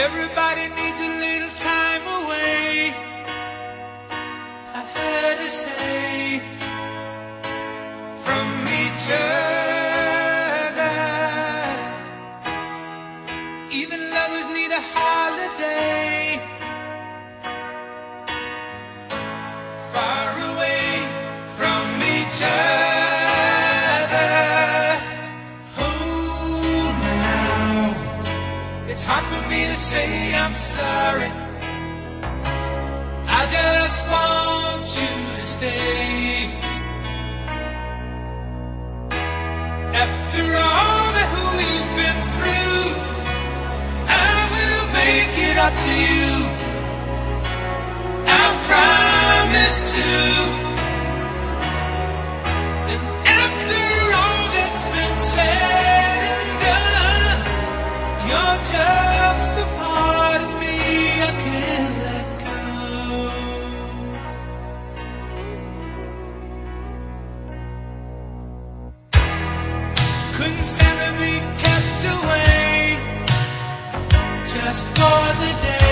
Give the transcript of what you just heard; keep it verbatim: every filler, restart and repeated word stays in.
Everybody needs a little time away, I heard her say, from each other. Even lovers need a holiday, far away from each other. Hold me now, it's hard for me to say I'm sorry. I just want you to stay. After all that we've been through, I will make it up to you, I promise to. And after all that's been said and done, you're just a part of me I can't let go. Couldn't stand to be kept away just for the day.